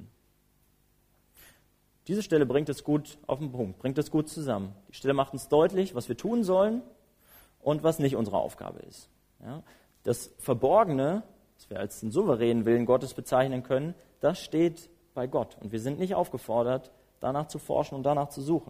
Diese Stelle bringt es gut auf den Punkt, bringt es gut zusammen. Die Stelle macht uns deutlich, was wir tun sollen und was nicht unsere Aufgabe ist. Ja, das Verborgene, das wir als den souveränen Willen Gottes bezeichnen können, das steht bei Gott. Und wir sind nicht aufgefordert, danach zu forschen und danach zu suchen.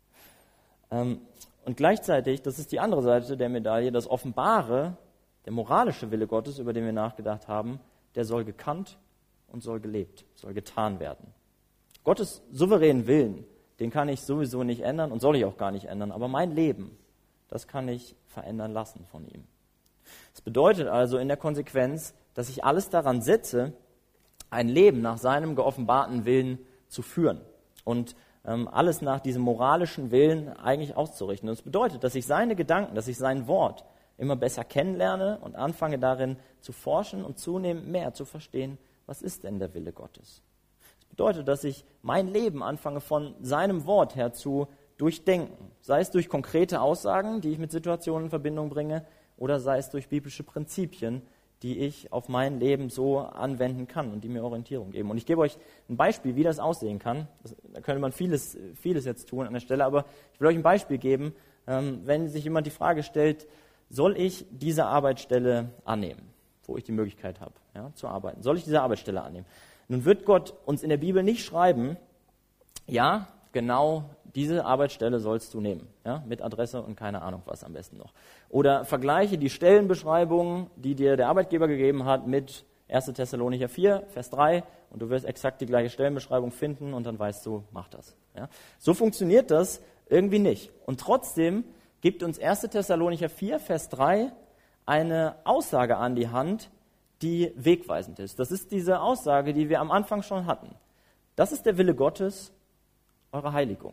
Ähm, und gleichzeitig, das ist die andere Seite der Medaille, das Offenbare, der moralische Wille Gottes, über den wir nachgedacht haben, der soll gekannt und soll gelebt, soll getan werden. Gottes souveränen Willen, den kann ich sowieso nicht ändern und soll ich auch gar nicht ändern, aber mein Leben, das kann ich verändern lassen von ihm. Das bedeutet also in der Konsequenz, dass ich alles daran setze, ein Leben nach seinem geoffenbarten Willen zu führen und ähm, alles nach diesem moralischen Willen eigentlich auszurichten. Und das bedeutet, dass ich seine Gedanken, dass ich sein Wort immer besser kennenlerne und anfange darin zu forschen und zunehmend mehr zu verstehen, was ist denn der Wille Gottes. Das bedeutet, dass ich mein Leben anfange von seinem Wort her zu durchdenken, sei es durch konkrete Aussagen, die ich mit Situationen in Verbindung bringe, oder sei es durch biblische Prinzipien, die ich auf mein Leben so anwenden kann und die mir Orientierung geben. Und ich gebe euch ein Beispiel, wie das aussehen kann. Das, da könnte man vieles, vieles jetzt tun an der Stelle, aber ich will euch ein Beispiel geben, ähm, wenn sich jemand die Frage stellt, soll ich diese Arbeitsstelle annehmen, wo ich die Möglichkeit habe, ja, zu arbeiten? Soll ich diese Arbeitsstelle annehmen? Nun wird Gott uns in der Bibel nicht schreiben, ja, genau diese Arbeitsstelle sollst du nehmen, ja, mit Adresse und keine Ahnung was am besten noch. Oder vergleiche die Stellenbeschreibung, die dir der Arbeitgeber gegeben hat, mit erster Thessalonicher vier, Vers drei und du wirst exakt die gleiche Stellenbeschreibung finden und dann weißt du, mach das. Ja. So funktioniert das irgendwie nicht. Und trotzdem gibt uns erster Thessalonicher vier, Vers drei eine Aussage an die Hand, die wegweisend ist. Das ist diese Aussage, die wir am Anfang schon hatten. Das ist der Wille Gottes, eure Heiligung.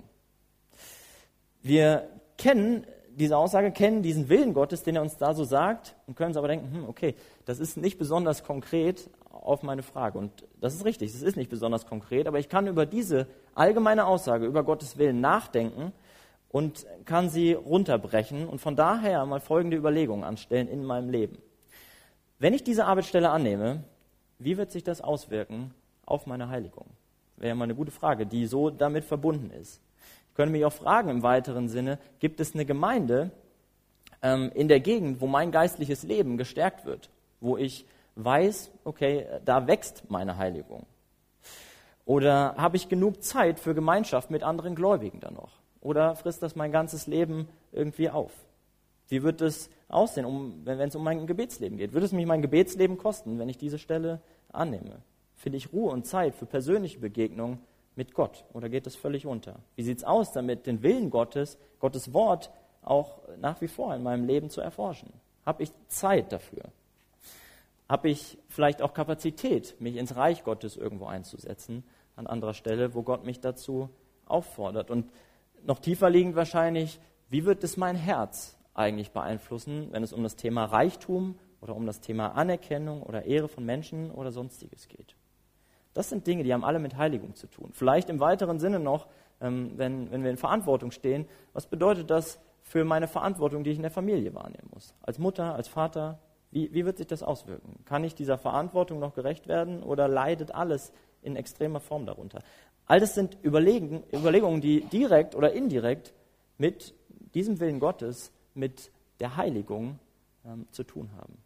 Wir kennen diese Aussage, kennen diesen Willen Gottes, den er uns da so sagt und können uns aber denken, hm, okay, das ist nicht besonders konkret auf meine Frage. Und das ist richtig, es ist nicht besonders konkret, aber ich kann über diese allgemeine Aussage, über Gottes Willen nachdenken und kann sie runterbrechen und von daher mal folgende Überlegungen anstellen in meinem Leben. Wenn ich diese Arbeitsstelle annehme, wie wird sich das auswirken auf meine Heiligung? Wäre ja mal eine gute Frage, die so damit verbunden ist. Ich könnte mich auch fragen im weiteren Sinne, gibt es eine Gemeinde ähm, in der Gegend, wo mein geistliches Leben gestärkt wird, wo ich weiß, okay, da wächst meine Heiligung? Oder habe ich genug Zeit für Gemeinschaft mit anderen Gläubigen dann noch? Oder frisst das mein ganzes Leben irgendwie auf? Wie wird es aussehen, um, wenn es um mein Gebetsleben geht? Wird es mich mein Gebetsleben kosten, wenn ich diese Stelle annehme? Finde ich Ruhe und Zeit für persönliche Begegnungen mit Gott? Oder geht das völlig unter? Wie sieht es aus, damit den Willen Gottes, Gottes Wort auch nach wie vor in meinem Leben zu erforschen? Habe ich Zeit dafür? Habe ich vielleicht auch Kapazität, mich ins Reich Gottes irgendwo einzusetzen, an anderer Stelle, wo Gott mich dazu auffordert? Und noch tiefer liegend wahrscheinlich, wie wird es mein Herz eigentlich beeinflussen, wenn es um das Thema Reichtum oder um das Thema Anerkennung oder Ehre von Menschen oder Sonstiges geht. Das sind Dinge, die haben alle mit Heiligung zu tun. Vielleicht im weiteren Sinne noch, ähm, wenn, wenn wir in Verantwortung stehen, was bedeutet das für meine Verantwortung, die ich in der Familie wahrnehmen muss? Als Mutter, als Vater, wie, wie wird sich das auswirken? Kann ich dieser Verantwortung noch gerecht werden oder leidet alles in extremer Form darunter? All das sind Überlegen, Überlegungen, die direkt oder indirekt mit diesem Willen Gottes, mit der Heiligung ähm, zu tun haben.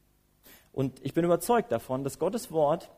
Und ich bin überzeugt davon, dass Gottes Wort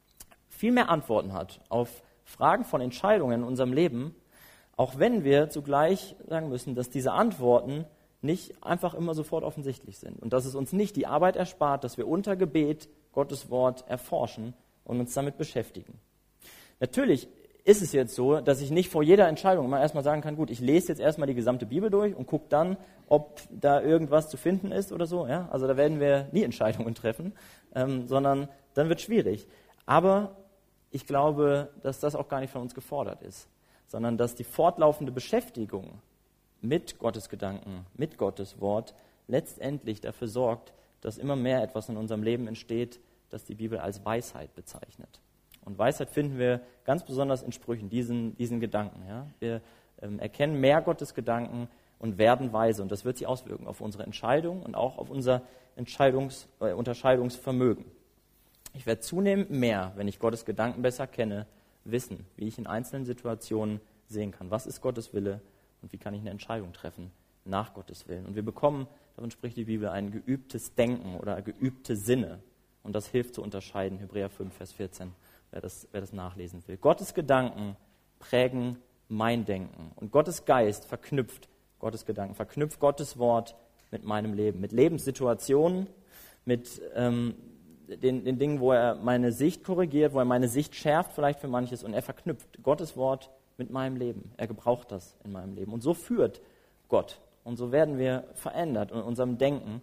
viel mehr Antworten hat auf Fragen von Entscheidungen in unserem Leben, auch wenn wir zugleich sagen müssen, dass diese Antworten nicht einfach immer sofort offensichtlich sind und dass es uns nicht die Arbeit erspart, dass wir unter Gebet Gottes Wort erforschen und uns damit beschäftigen. Natürlich ist es jetzt so, dass ich nicht vor jeder Entscheidung immer erstmal sagen kann, gut, ich lese jetzt erstmal die gesamte Bibel durch und gucke dann, ob da irgendwas zu finden ist oder so. Ja? Also da werden wir nie Entscheidungen treffen, ähm, sondern dann wird es schwierig. Aber ich glaube, dass das auch gar nicht von uns gefordert ist, sondern dass die fortlaufende Beschäftigung mit Gottes Gedanken, mit Gottes Wort letztendlich dafür sorgt, dass immer mehr etwas in unserem Leben entsteht, das die Bibel als Weisheit bezeichnet. Und Weisheit finden wir ganz besonders in Sprüchen, diesen, diesen Gedanken. Ja? Wir ähm, erkennen mehr Gottes Gedanken und werden weise. Und das wird sich auswirken auf unsere Entscheidung und auch auf unser Entscheidungs-, äh, Unterscheidungsvermögen. Ich werde zunehmend mehr, wenn ich Gottes Gedanken besser kenne, wissen, wie ich in einzelnen Situationen sehen kann. Was ist Gottes Wille und wie kann ich eine Entscheidung treffen nach Gottes Willen? Und wir bekommen, davon spricht die Bibel, ein geübtes Denken oder geübte Sinne. Und das hilft zu unterscheiden. Hebräer fünf, Vers vierzehn, wer das, wer das nachlesen will. Gottes Gedanken prägen mein Denken. Und Gottes Geist verknüpft Gottes Gedanken, verknüpft Gottes Wort mit meinem Leben, mit Lebenssituationen, mit ähm, Den, den Dingen, wo er meine Sicht korrigiert, wo er meine Sicht schärft vielleicht für manches und er verknüpft Gottes Wort mit meinem Leben. Er gebraucht das in meinem Leben. Und so führt Gott. Und so werden wir verändert in unserem Denken.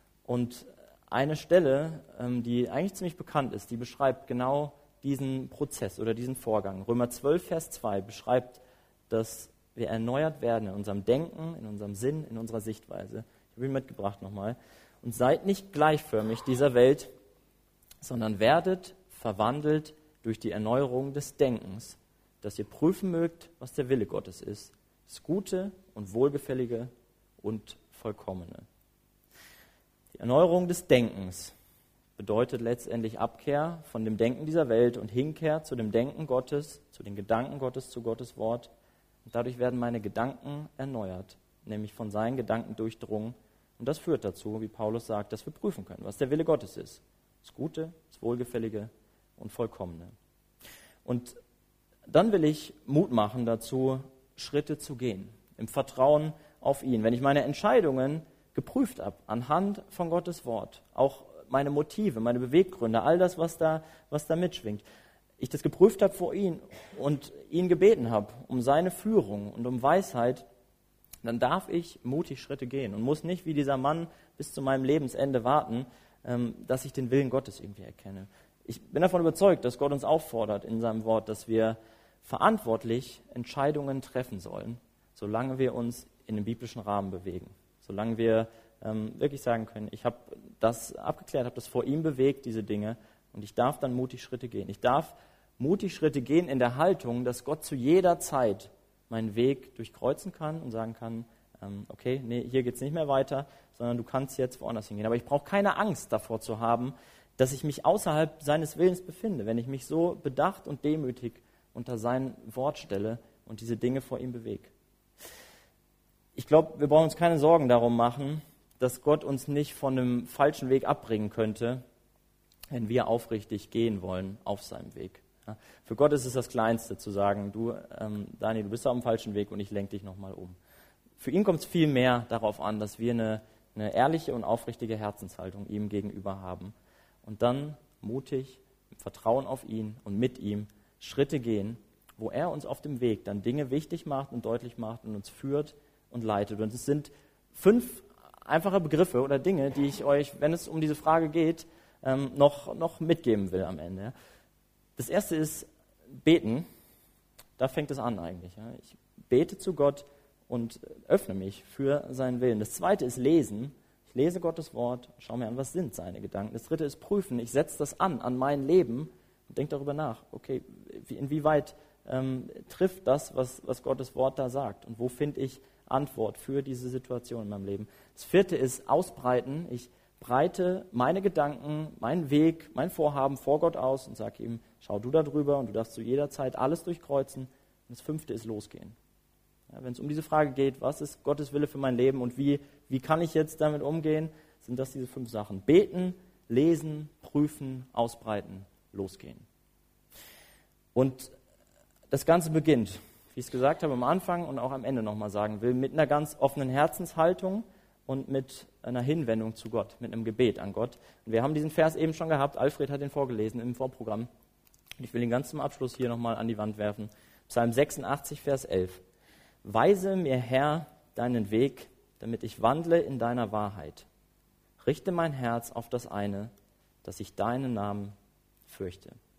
Und eine Stelle, die eigentlich ziemlich bekannt ist, die beschreibt genau diesen Prozess oder diesen Vorgang. Römer zwölf, Vers zwei beschreibt, dass wir erneuert werden in unserem Denken, in unserem Sinn, in unserer Sichtweise. Ich habe ihn mitgebracht nochmal. Und seid nicht gleichförmig dieser Welt, sondern werdet verwandelt durch die Erneuerung des Denkens, dass ihr prüfen mögt, was der Wille Gottes ist, das Gute und Wohlgefällige und Vollkommene. Die Erneuerung des Denkens bedeutet letztendlich Abkehr von dem Denken dieser Welt und Hinkehr zu dem Denken Gottes, zu den Gedanken Gottes, zu Gottes Wort. Und dadurch werden meine Gedanken erneuert, nämlich von seinen Gedanken durchdrungen. Und das führt dazu, wie Paulus sagt, dass wir prüfen können, was der Wille Gottes ist. Das Gute, das Wohlgefällige und Vollkommene. Und dann will ich Mut machen dazu, Schritte zu gehen, im Vertrauen auf ihn. Wenn ich meine Entscheidungen geprüft habe, anhand von Gottes Wort, auch meine Motive, meine Beweggründe, all das, was da, was da mitschwingt, ich das geprüft habe vor ihm und ihn gebeten habe um seine Führung und um Weisheit, dann darf ich mutig Schritte gehen und muss nicht wie dieser Mann bis zu meinem Lebensende warten, dass ich den Willen Gottes irgendwie erkenne. Ich bin davon überzeugt, dass Gott uns auffordert in seinem Wort, dass wir verantwortlich Entscheidungen treffen sollen, solange wir uns in dem biblischen Rahmen bewegen. Solange wir ähm, wirklich sagen können, ich habe das abgeklärt, habe das vor ihm bewegt, diese Dinge, und ich darf dann mutig Schritte gehen. Ich darf mutig Schritte gehen in der Haltung, dass Gott zu jeder Zeit meinen Weg durchkreuzen kann und sagen kann, ähm, okay, nee, hier geht es nicht mehr weiter, sondern du kannst jetzt woanders hingehen. Aber ich brauche keine Angst davor zu haben, dass ich mich außerhalb seines Willens befinde, wenn ich mich so bedacht und demütig unter sein Wort stelle und diese Dinge vor ihm bewege. Ich glaube, wir brauchen uns keine Sorgen darum machen, dass Gott uns nicht von einem falschen Weg abbringen könnte, wenn wir aufrichtig gehen wollen auf seinem Weg. Ja, für Gott ist es das Kleinste zu sagen, du, ähm, Dani, du bist auf dem falschen Weg und ich lenke dich nochmal um. Für ihn kommt es viel mehr darauf an, dass wir eine, eine ehrliche und aufrichtige Herzenshaltung ihm gegenüber haben und dann mutig, im Vertrauen auf ihn und mit ihm Schritte gehen, wo er uns auf dem Weg dann Dinge wichtig macht und deutlich macht und uns führt und leitet. Und es sind fünf einfache Begriffe oder Dinge, die ich euch, wenn es um diese Frage geht, ähm, noch, noch mitgeben will am Ende. Das erste ist beten. Da fängt es an eigentlich. Ja. Ich bete zu Gott und öffne mich für seinen Willen. Das zweite ist lesen. Ich lese Gottes Wort, schaue mir an, was sind seine Gedanken. Das dritte ist prüfen. Ich setze das an, an mein Leben und denke darüber nach. Okay, wie, inwieweit ähm, trifft das, was, was Gottes Wort da sagt? Und wo finde ich Antwort für diese Situation in meinem Leben? Das vierte ist ausbreiten. Ich breite meine Gedanken, meinen Weg, mein Vorhaben vor Gott aus und sage ihm, schau du da drüber und du darfst zu jeder Zeit alles durchkreuzen. Und das fünfte ist losgehen. Ja, wenn es um diese Frage geht, was ist Gottes Wille für mein Leben und wie, wie kann ich jetzt damit umgehen, sind das diese fünf Sachen. Beten, lesen, prüfen, ausbreiten, losgehen. Und das Ganze beginnt, wie ich es gesagt habe, am Anfang und auch am Ende nochmal sagen will, mit einer ganz offenen Herzenshaltung und mit einer Hinwendung zu Gott, mit einem Gebet an Gott. Und wir haben diesen Vers eben schon gehabt, Alfred hat ihn vorgelesen im Vorprogramm. Und ich will ihn ganz zum Abschluss hier nochmal an die Wand werfen. Psalm sechsundachtzig, Vers elf. Weise mir, Herr, deinen Weg, damit ich wandle in deiner Wahrheit. Richte mein Herz auf das eine, dass ich deinen Namen fürchte.